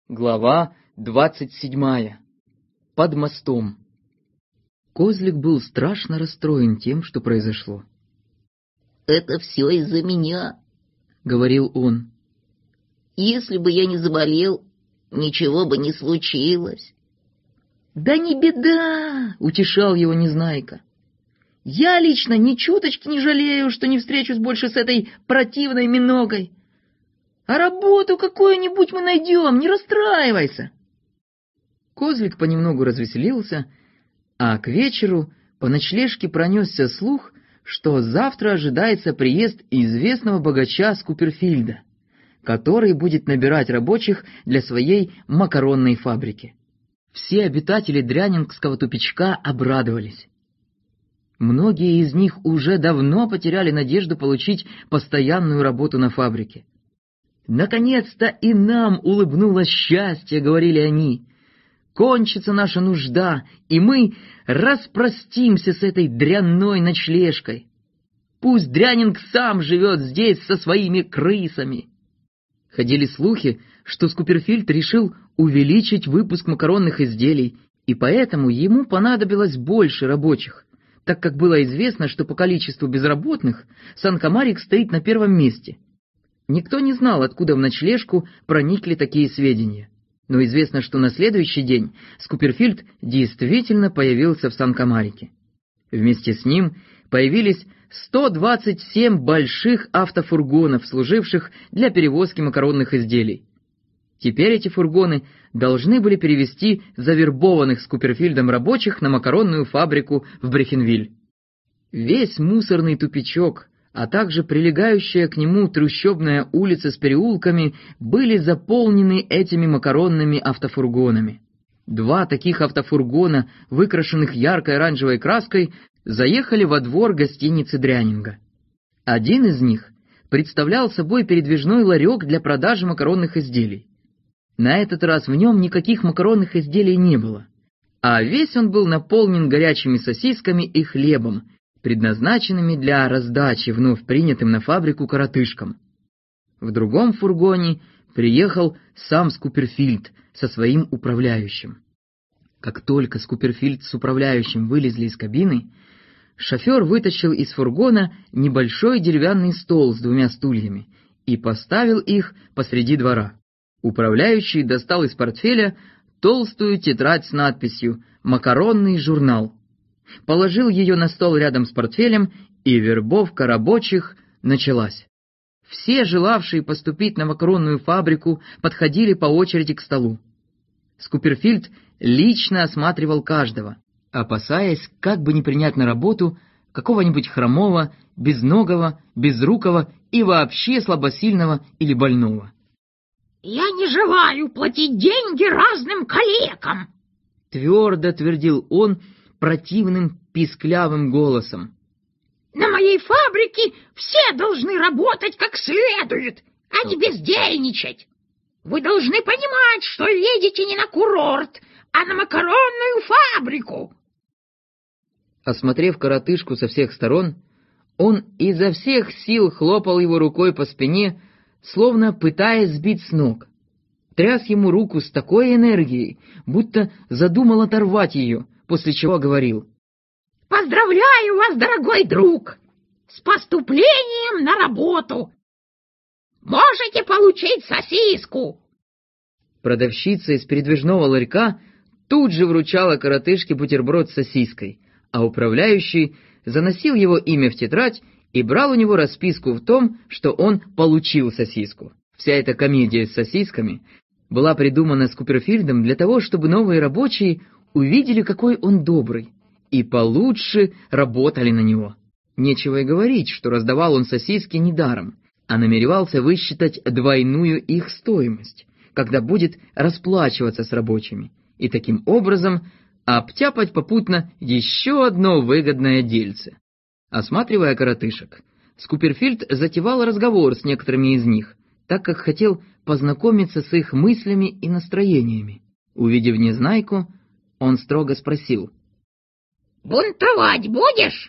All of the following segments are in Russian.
Глава 27. Под мостом. Козлик был страшно расстроен тем, что произошло. «Это все из-за меня», — говорил он. «Если бы я не заболел, ничего бы не случилось». «Да не беда», — утешал его Незнайка. «Я лично ни чуточки не жалею, что не встречусь больше с этой противной миногой. А работу какую-нибудь мы найдем, не расстраивайся». Козлик понемногу развеселился, а к вечеру по ночлежке пронесся слух, что завтра ожидается приезд известного богача Скуперфильда, который будет набирать рабочих для своей макаронной фабрики. Все обитатели дрянингского тупичка обрадовались. Многие из них уже давно потеряли надежду получить постоянную работу на фабрике. «Наконец-то и нам улыбнулось счастье», — говорили они. «Кончится наша нужда, и мы распростимся с этой дрянной ночлежкой. Пусть Дрянинг сам живет здесь со своими крысами». Ходили слухи, что Скуперфильд решил увеличить выпуск макаронных изделий, и поэтому ему понадобилось больше рабочих, так как было известно, что по количеству безработных Сан-Камарик стоит на первом месте. Никто не знал, откуда в ночлежку проникли такие сведения, но известно, что на следующий день Скуперфильд действительно появился в Сан-Камарике. Вместе с ним появились 127 больших автофургонов, служивших для перевозки макаронных изделий. Теперь эти фургоны должны были перевезти завербованных Скуперфильдом рабочих на макаронную фабрику в Брехенвиль. Весь мусорный тупичок, а также прилегающая к нему трущобная улица с переулками были заполнены этими макаронными автофургонами. 2 таких автофургона, выкрашенных яркой оранжевой краской, заехали во двор гостиницы Дрянинга. Один из них представлял собой передвижной ларек для продажи макаронных изделий. На этот раз в нем никаких макаронных изделий не было, а весь он был наполнен горячими сосисками и хлебом, предназначенными для раздачи вновь принятым на фабрику коротышкам. В другом фургоне приехал сам Скуперфильд со своим управляющим. Как только Скуперфильд с управляющим вылезли из кабины, шофер вытащил из фургона небольшой деревянный стол с 2 стульями и поставил их посреди двора. Управляющий достал из портфеля толстую тетрадь с надписью «Макаронный журнал», положил ее на стол рядом с портфелем, и вербовка рабочих началась. Все желавшие поступить на макаронную фабрику подходили по очереди к столу. Скуперфильд лично осматривал каждого, опасаясь, как бы не принять на работу какого-нибудь хромого, безногого, безрукого и вообще слабосильного или больного. «Я не желаю платить деньги разным калекам», — твердо твердил он противным писклявым голосом. «На моей фабрике все должны работать как следует, а не бездельничать. Вы должны понимать, что едете не на курорт, а на макаронную фабрику». Осмотрев коротышку со всех сторон, он изо всех сил хлопал его рукой по спине, словно пытаясь сбить с ног. Тряс ему руку с такой энергией, будто задумал оторвать ее, после чего говорил: «Поздравляю вас, дорогой друг, с поступлением на работу! Можете получить сосиску!» Продавщица из передвижного ларька тут же вручала коротышке бутерброд с сосиской, а управляющий заносил его имя в тетрадь и брал у него расписку в том, что он получил сосиску. Вся эта комедия с сосисками была придумана Скуперфильдом для того, чтобы новые рабочие увидели, какой он добрый, и получше работали на него. Нечего и говорить, что раздавал он сосиски недаром, а намеревался высчитать двойную их стоимость, когда будет расплачиваться с рабочими, и таким образом обтяпать попутно еще одно выгодное дельце. Осматривая коротышек, Скуперфильд затевал разговор с некоторыми из них, так как хотел познакомиться с их мыслями и настроениями. Увидев Незнайку, он строго спросил: «Бунтовать будешь?»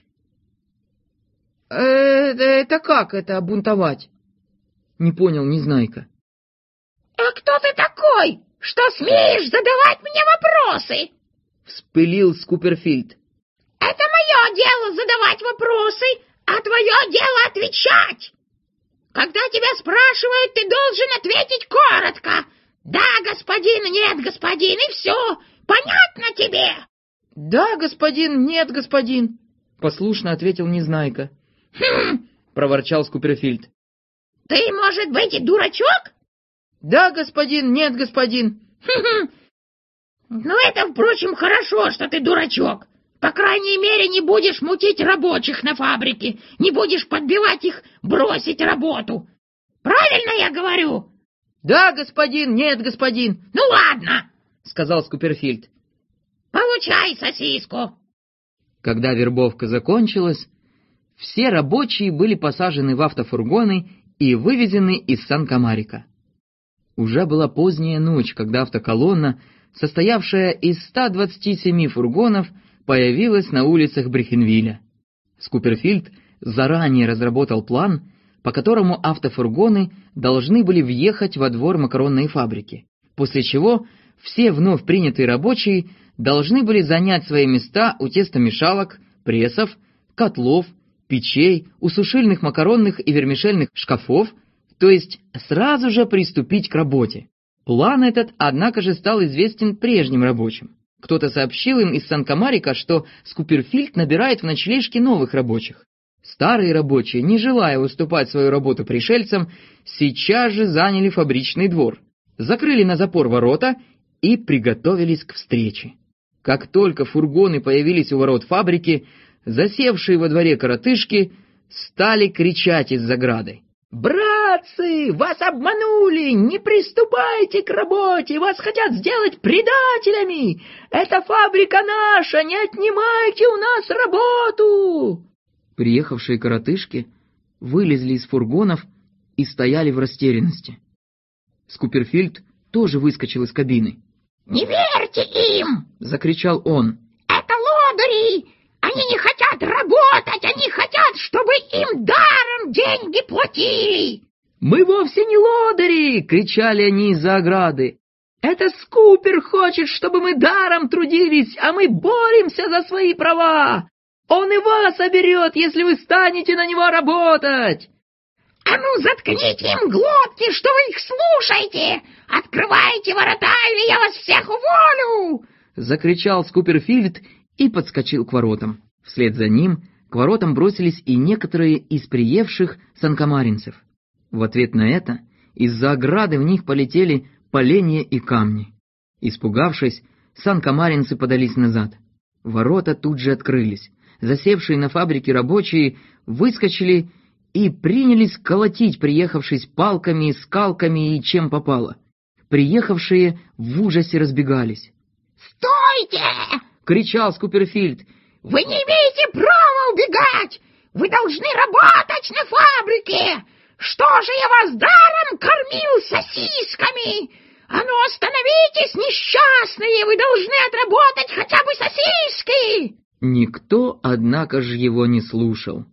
«Это как это бунтовать?» — не понял Незнайка. «А кто ты такой, что смеешь задавать мне вопросы? Вспылил Скуперфильд. Это мое дело задавать вопросы, а твое дело отвечать. Когда тебя спрашивают, ты должен ответить коротко. Да, господин, нет, господин, и все. Понятно тебе? Да, господин, нет, господин, послушно ответил Незнайка. Проворчал Скуперфильд. Ты, может быть, и дурачок? Да, господин, нет, господин. Ну, это, впрочем, хорошо, что ты дурачок. По крайней мере, не будешь мутить рабочих на фабрике, не будешь подбивать их бросить работу. Правильно я говорю? Да, господин, нет, господин. Ну, ладно, сказал Скуперфильд. Получай сосиску. Когда вербовка закончилась, все рабочие были посажены в автофургоны и вывезены из Сан-Камарика. Уже была поздняя ночь, когда автоколонна, состоявшая из 127 фургонов, появилась на улицах Брехенвилля. Скуперфильд заранее разработал план, по которому автофургоны должны были въехать во двор макаронной фабрики, после чего все вновь принятые рабочие должны были занять свои места у тестомешалок, прессов, котлов, печей, у сушильных макаронных и вермишельных шкафов, то есть сразу же приступить к работе. План этот, однако же, стал известен прежним рабочим. Кто-то сообщил им из Сан-Камарика, что Скуперфильд набирает в ночлежке новых рабочих. Старые рабочие, не желая уступать свою работу пришельцам, сейчас же заняли фабричный двор, закрыли на запор ворота и приготовились к встрече. Как только фургоны появились у ворот фабрики, засевшие во дворе коротышки стали кричать из заграды: «Братцы, вас обманули! Не приступайте к работе! Вас хотят сделать предателями! Эта фабрика наша! Не отнимайте у нас работу!» Приехавшие коротышки вылезли из фургонов и стояли в растерянности. Скуперфильд тоже выскочил из кабины. «Не верьте им!» — закричал он. «Это лодыри! Они не хотят работать, они хотят, чтобы им даром деньги платили!» «Мы вовсе не лодыри!» — кричали они из-за ограды. «Это Скупер хочет, чтобы мы даром трудились, а мы боремся за свои права! Он и вас оберет, если вы станете на него работать!» «А ну, заткните им глотки, что вы их слушаете! Открывайте ворота, или я вас всех уволю!» — закричал Скуперфильд и подскочил к воротам. Вслед за ним к воротам бросились и некоторые из приевших санкамаринцев. В ответ на это из-за ограды в них полетели поленья и камни. Испугавшись, санкамаринцы подались назад. Ворота тут же открылись. Засевшие на фабрике рабочие выскочили и принялись колотить приехавшись палками, скалками и чем попало. Приехавшие в ужасе разбегались. «Стойте!» — кричал Скуперфильд. «Вы не имеете права убегать! Вы должны работать на фабрике! Что же я вас даром кормил сосисками? А ну, остановитесь, несчастные! Вы должны отработать хотя бы сосиски!» Никто, однако же, его не слушал.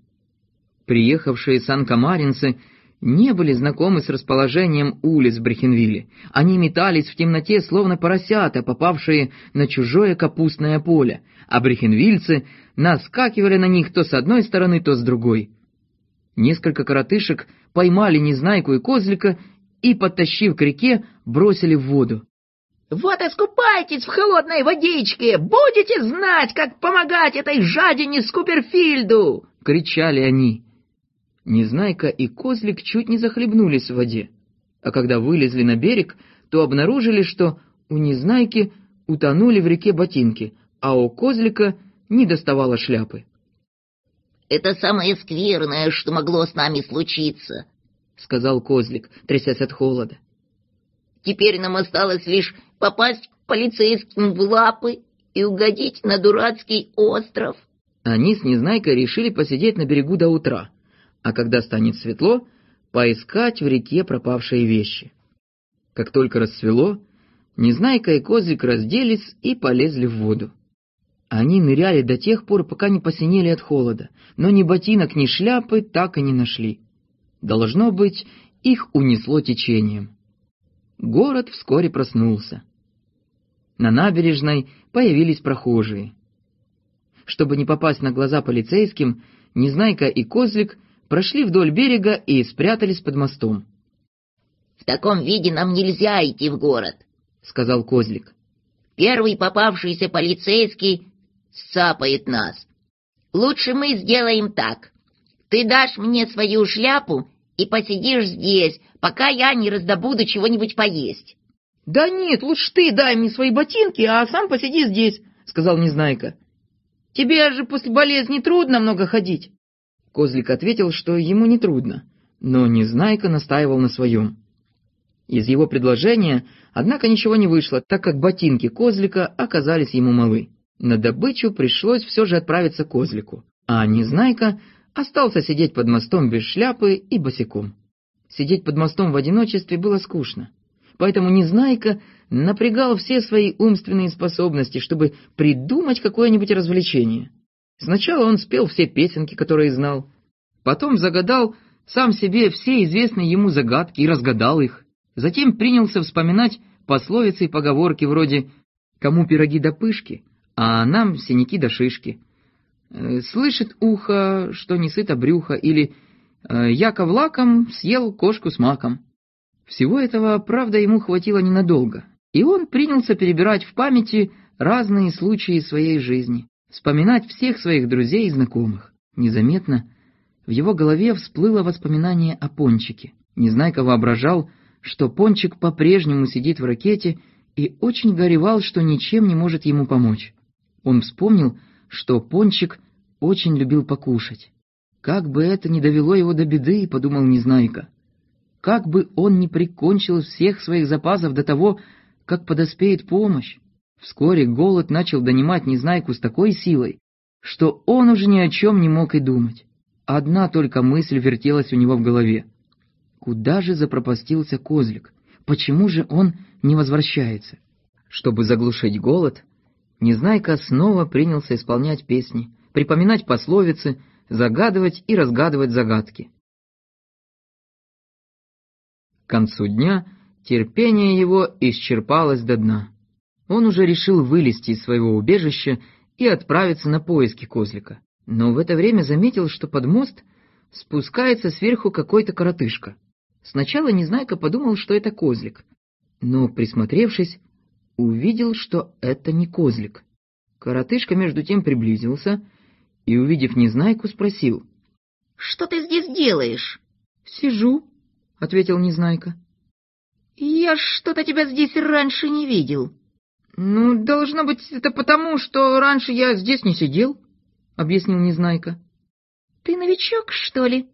Приехавшие санкамаринцы не были знакомы с расположением улиц в Брехенвилле. Они метались в темноте, словно поросята, попавшие на чужое капустное поле, а брехенвильцы наскакивали на них то с одной стороны, то с другой. Несколько коротышек поймали Незнайку и Козлика и, подтащив к реке, бросили в воду. «Вот искупайтесь в холодной водичке! Будете знать, как помогать этой жадине Скуперфильду!» — кричали они. Незнайка и Козлик чуть не захлебнулись в воде, а когда вылезли на берег, то обнаружили, что у Незнайки утонули в реке ботинки, а у Козлика не доставало шляпы. «Это самое скверное, что могло с нами случиться», — сказал Козлик, трясясь от холода. «Теперь нам осталось лишь попасть полицейским в лапы и угодить на дурацкий остров». Они с Незнайкой решили посидеть на берегу до утра, а когда станет светло, поискать в реке пропавшие вещи. Как только рассвело, Незнайка и Козлик разделись и полезли в воду. Они ныряли до тех пор, пока не посинели от холода, но ни ботинок, ни шляпы так и не нашли. Должно быть, их унесло течением. Город вскоре проснулся. На набережной появились прохожие. Чтобы не попасть на глаза полицейским, Незнайка и Козлик прошли вдоль берега и спрятались под мостом. «В таком виде нам нельзя идти в город», — сказал Козлик. «Первый попавшийся полицейский сцапает нас. Лучше мы сделаем так. Ты дашь мне свою шляпу и посидишь здесь, пока я не раздобуду чего-нибудь поесть». «Да нет, лучше ты дай мне свои ботинки, а сам посиди здесь», — сказал Незнайка. «Тебе же после болезни трудно много ходить». Козлик ответил, что ему не трудно, но Незнайка настаивал на своем. Из его предложения, однако, ничего не вышло, так как ботинки Козлика оказались ему малы. На добычу пришлось все же отправиться к Козлику, а Незнайка остался сидеть под мостом без шляпы и босиком. Сидеть под мостом в одиночестве было скучно, поэтому Незнайка напрягал все свои умственные способности, чтобы придумать какое-нибудь развлечение. Сначала он спел все песенки, которые знал, потом загадал сам себе все известные ему загадки и разгадал их. Затем принялся вспоминать пословицы и поговорки вроде «кому пироги да пышки, а нам синяки да шишки», «слышит ухо, что не сыто брюхо» или «Яков лаком съел кошку с маком». Всего этого, правда, ему хватило ненадолго, и он принялся перебирать в памяти разные случаи своей жизни, вспоминать всех своих друзей и знакомых. Незаметно в его голове всплыло воспоминание о Пончике. Незнайка воображал, что Пончик по-прежнему сидит в ракете и очень горевал, что ничем не может ему помочь. Он вспомнил, что Пончик очень любил покушать. Как бы это ни довело его до беды, подумал Незнайка. Как бы он ни прикончил всех своих запасов до того, как подоспеет помощь. Вскоре голод начал донимать Незнайку с такой силой, что он уже ни о чем не мог и думать. Одна только мысль вертелась у него в голове. Куда же запропастился Козлик? Почему же он не возвращается? Чтобы заглушить голод, Незнайка снова принялся исполнять песни, припоминать пословицы, загадывать и разгадывать загадки. К концу дня терпение его исчерпалось до дна. Он уже решил вылезти из своего убежища и отправиться на поиски Козлика. Но в это время заметил, что под мост спускается сверху какой-то коротышка. Сначала Незнайка подумал, что это Козлик, но, присмотревшись, увидел, что это не Козлик. Коротышка между тем приблизился и, увидев Незнайку, спросил: «Что ты здесь делаешь?» «Сижу», — ответил Незнайка. «Я что-то тебя здесь раньше не видел». «Ну, должно быть, это потому, что раньше я здесь не сидел», — объяснил Незнайка. «Ты новичок, что ли?»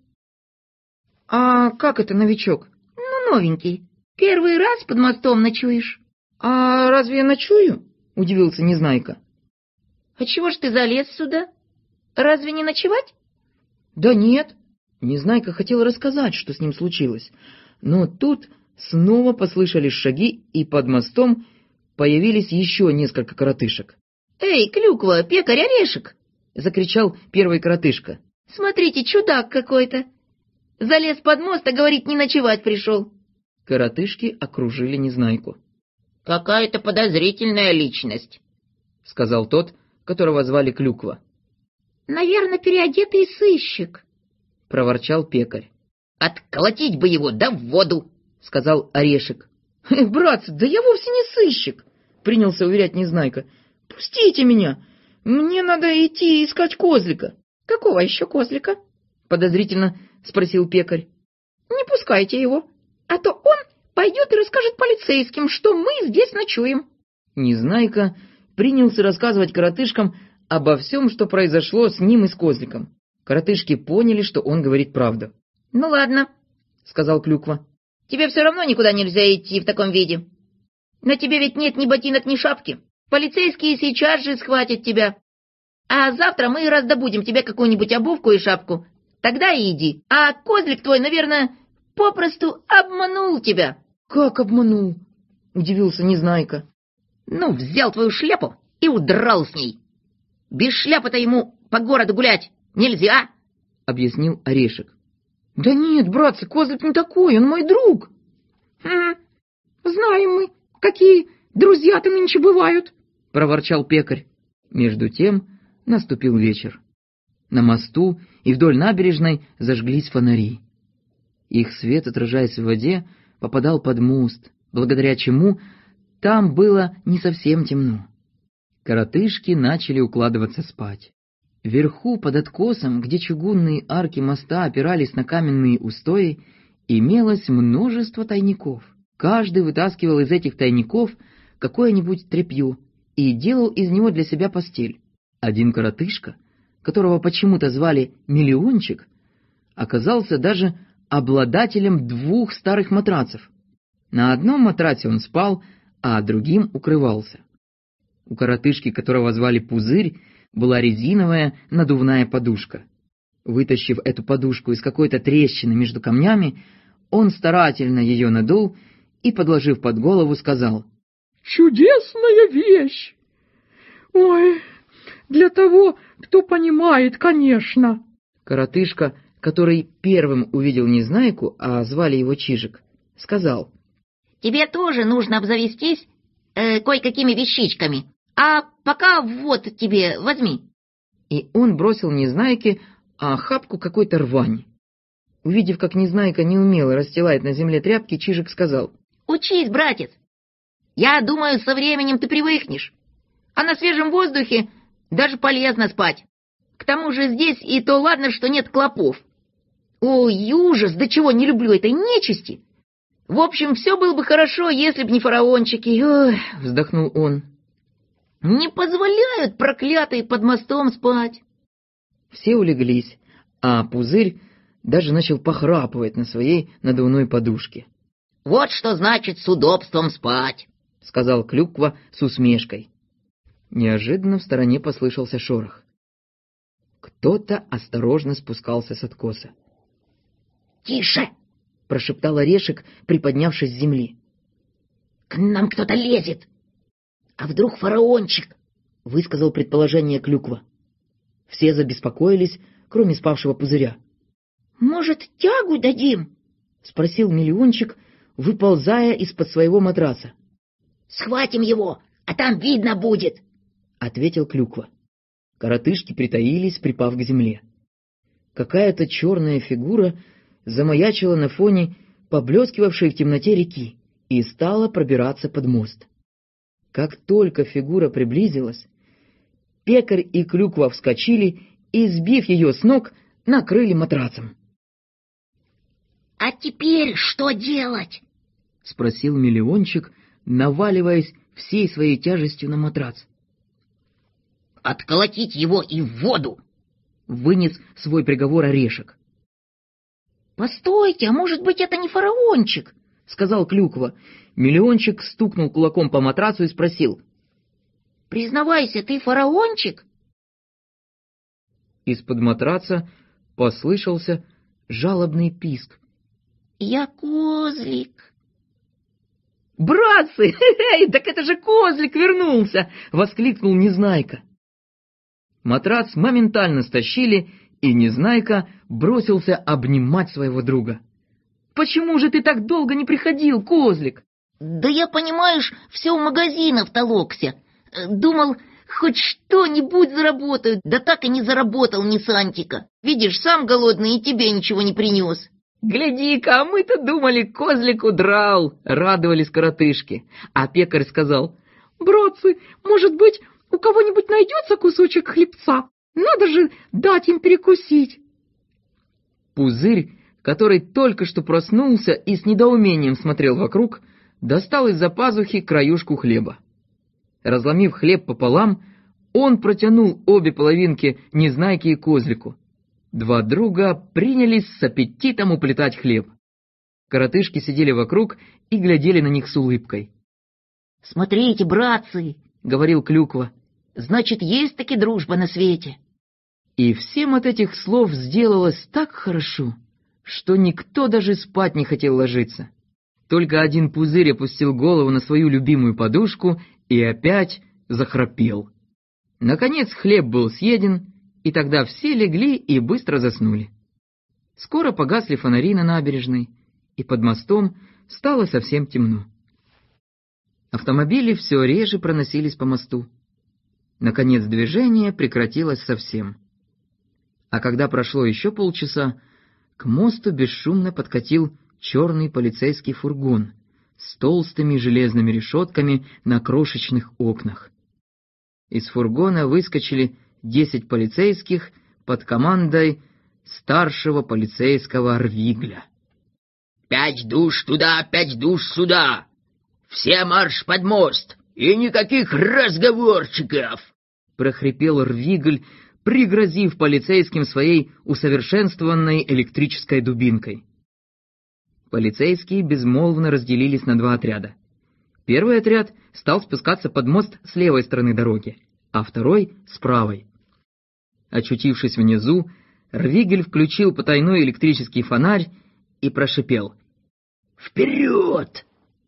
«А как это новичок?» «Ну, новенький. Первый раз под мостом ночуешь». «А разве я ночую?» — удивился Незнайка. «А чего ж ты залез сюда? Разве не ночевать?» «Да нет». Незнайка хотел рассказать, что с ним случилось, но тут снова послышались шаги, и под мостом появились еще несколько коротышек. «Эй, клюква, пекарь, орешек!» — закричал первый коротышка. «Смотрите, чудак какой-то! Залез под мост, а говорит, не ночевать пришел!» Коротышки окружили Незнайку. «Какая-то подозрительная личность», — сказал тот, которого звали Клюква. «Наверное, переодетый сыщик», — проворчал пекарь. «Отколотить бы его, да в воду», — сказал Орешек. «Братцы, да я вовсе не сыщик», — принялся уверять Незнайка. «Пустите меня, мне надо идти искать Козлика». «Какого еще Козлика?» — подозрительно спросил пекарь. «Не пускайте его, а то он пойдет и расскажет полицейским, что мы здесь ночуем». Незнайка принялся рассказывать коротышкам обо всем, что произошло с ним и с Козликом. Коротышки поняли, что он говорит правду. «Ну ладно», — сказал Клюква. «Тебе все равно никуда нельзя идти в таком виде. На тебе ведь нет ни ботинок, ни шапки. Полицейские сейчас же схватят тебя. А завтра мы раздобудем тебе какую-нибудь обувку и шапку. Тогда и иди. А Козлик твой, наверное, попросту обманул тебя». «Как обманул?» — удивился Незнайка. «Ну, взял твою шляпу и удрал с ней. Без шляпы-то ему по городу гулять нельзя», — объяснил Орешек. «Да нет, братцы, Козлик не такой, он мой друг». Знаем мы, какие друзья-то нынче бывают, — проворчал пекарь. Между тем наступил вечер. На мосту и вдоль набережной зажглись фонари. Их свет, отражаясь в воде, попадал под мост, благодаря чему там было не совсем темно. Коротышки начали укладываться спать. Вверху, под откосом, где чугунные арки моста опирались на каменные устои, имелось множество тайников. Каждый вытаскивал из этих тайников какое-нибудь тряпье и делал из него для себя постель. Один коротышка, которого почему-то звали Миллиончик, оказался даже обладателем 2 старых матрацев. На одном матраце он спал, а другим укрывался. У коротышки, которого звали Пузырь, была резиновая надувная подушка. Вытащив эту подушку из какой-то трещины между камнями, он старательно ее надул и, подложив под голову, сказал: «Чудесная вещь! Ой, для того, кто понимает, конечно». Коротышка, который первым увидел Незнайку, а звали его Чижик, сказал: «Тебе тоже нужно обзавестись кое-какими вещичками. А пока вот тебе, возьми». И он бросил Незнайке охапку какой-то рвани. Увидев, как Незнайка неумело расстилает на земле тряпки, Чижик сказал: «Учись, братец. Я думаю, со временем ты привыкнешь. А на свежем воздухе даже полезно спать. К тому же здесь и то ладно, что нет клопов. Ой, ужас, до чего не люблю этой нечисти. В общем, все было бы хорошо, если б не фараончики». «Ой», — вздохнул он, — «не позволяют проклятые под мостом спать». Все улеглись, а Пузырь даже начал похрапывать на своей надувной подушке. «Вот что значит с удобством спать», — сказал Клюква с усмешкой. Неожиданно в стороне послышался шорох. Кто-то осторожно спускался с откоса. «Тише!» — прошептал Орешек, приподнявшись с земли. «К нам кто-то лезет. А вдруг фараончик?» — высказал предположение Клюква. Все забеспокоились, кроме спавшего Пузыря. «Может, тягу дадим?» — спросил Миллиончик, выползая из-под своего матраса. «Схватим его, а там видно будет», — ответил Клюква. Коротышки притаились, припав к земле. Какая-то черная фигура замаячила на фоне поблескивавшей в темноте реки и стала пробираться под мост. Как только фигура приблизилась, пекарь и Клюква вскочили и, сбив ее с ног, накрыли матрацем. «А теперь что делать?» — спросил Миллиончик, наваливаясь всей своей тяжестью на матрац. «Отколотить его и в воду!» — вынес свой приговор Орешек. «Постойте, а может быть, это не фараончик?» — сказал Клюква. Миллиончик стукнул кулаком по матрацу и спросил: «Признавайся, ты фараончик?» Из-под матраца послышался жалобный писк. «Я козлик». «Братцы, так это же козлик вернулся!» — воскликнул Незнайка. Матрац моментально стащили, и Незнайка бросился обнимать своего друга. «Почему же ты так долго не приходил, козлик?» «Да я, понимаешь, все в магазинах толокся. Думал, хоть что-нибудь заработаю, да так и не заработал ни сантика. Видишь, сам голодный и тебе ничего не принес». «Гляди-ка, а мы-то думали, козлик удрал!» — радовались коротышки. А пекарь сказал: «Братцы, может быть, у кого-нибудь найдется кусочек хлебца? Надо же дать им перекусить». Пузырь, который только что проснулся и с недоумением смотрел вокруг, достал из-за пазухи краюшку хлеба. Разломив хлеб пополам, он протянул обе половинки Незнайке и козлику. Два друга принялись с аппетитом уплетать хлеб. Коротышки сидели вокруг и глядели на них с улыбкой. «Смотрите, братцы!» — говорил Клюква. «Значит, есть таки дружба на свете». И всем от этих слов сделалось так хорошо, что никто даже спать не хотел ложиться. Только один Пузырь опустил голову на свою любимую подушку и опять захрапел. Наконец хлеб был съеден, и тогда все легли и быстро заснули. Скоро погасли фонари на набережной, и под мостом стало совсем темно. Автомобили все реже проносились по мосту. Наконец движение прекратилось совсем. А когда прошло еще полчаса, к мосту бесшумно подкатил черный полицейский фургон с толстыми железными решетками на крошечных окнах. Из фургона выскочили 10 полицейских под командой старшего полицейского Рвигля. 5 душ туда, 5 душ сюда! Все марш под мост! И никаких разговорчиков!» — прохрипел Рвигль, пригрозив полицейским своей усовершенствованной электрической дубинкой. Полицейские безмолвно разделились на 2 отряда. Первый отряд стал спускаться под мост с левой стороны дороги, а второй — с правой. Очутившись внизу, Рвигель включил потайной электрический фонарь и прошипел: «Вперед!»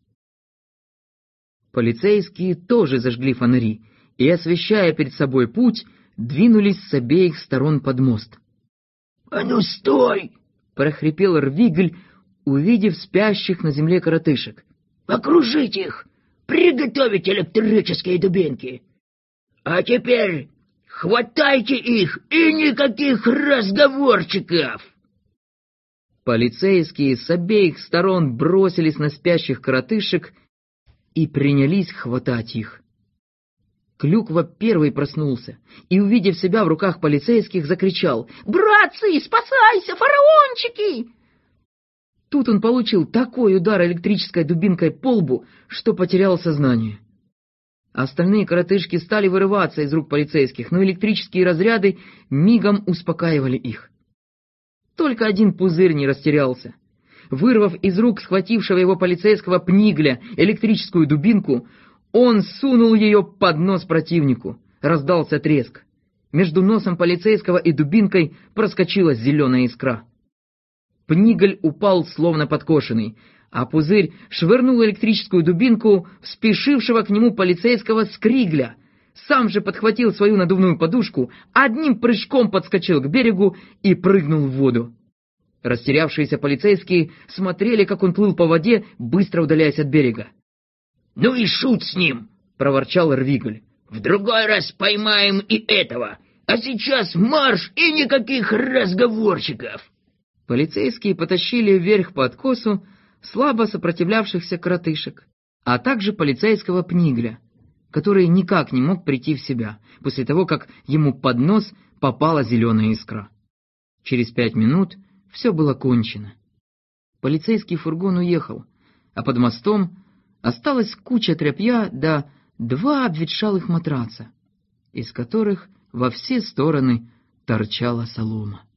Полицейские тоже зажгли фонари и, освещая перед собой путь, двинулись с обеих сторон под мост. «А ну стой!» — прохрипел Рвигль, увидев спящих на земле коротышек. «Окружить их! Приготовить электрические дубинки! А теперь хватайте их и никаких разговорчиков!» Полицейские с обеих сторон бросились на спящих коротышек и принялись хватать их. Клюква первый проснулся и, увидев себя в руках полицейских, закричал: «Братцы, спасайся, фараончики!» Тут он получил такой удар электрической дубинкой по лбу, что потерял сознание. Остальные коротышки стали вырываться из рук полицейских, но электрические разряды мигом успокаивали их. Только один пузырь не растерялся. Вырвав из рук схватившего его полицейского Пнигля электрическую дубинку, он сунул ее под нос противнику. Раздался треск. Между носом полицейского и дубинкой проскочила зеленая искра. Пнигль упал словно подкошенный, а пузырь швырнул электрическую дубинку в спешившего к нему полицейского Скригля. Сам же подхватил свою надувную подушку, одним прыжком подскочил к берегу и прыгнул в воду. Растерявшиеся полицейские смотрели, как он плыл по воде, быстро удаляясь от берега. «Ну и шут с ним!» — проворчал Рвигль. «В другой раз поймаем и этого, а сейчас марш и никаких разговорчиков!» Полицейские потащили вверх по откосу слабо сопротивлявшихся коротышек, а также полицейского Пнигля, который никак не мог прийти в себя после того, как ему под нос попала зеленая искра. Через 5 минут все было кончено. Полицейский фургон уехал, а под мостом осталась куча тряпья да 2 обветшалых матраца, из которых во все стороны торчала солома.